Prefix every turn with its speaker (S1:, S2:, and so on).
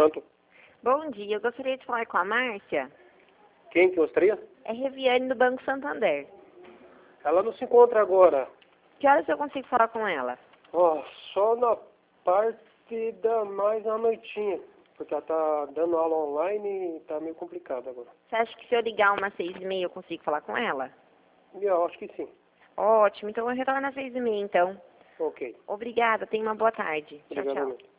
S1: tanto.
S2: Bom dia, eu gostaria de falar com a Márcia.
S1: Quem que gostaria?
S2: É Reviane do Banco Santander.
S1: Ela não se encontra agora.
S2: Que horas eu consigo falar com ela?
S1: Ó, só na parte da mais à noitinha. Porque ela tá dando aula online e tá meio complicado agora.
S2: Você acha que se eu ligar umas 6h30 eu consigo falar com ela?
S1: E eu acho que sim.
S2: Ótimo, então eu retorno às 6h30 então.
S1: Ok.
S2: Obrigada, tenha uma boa tarde. Tchau,
S1: Obrigado,
S2: tchau.
S1: amigo.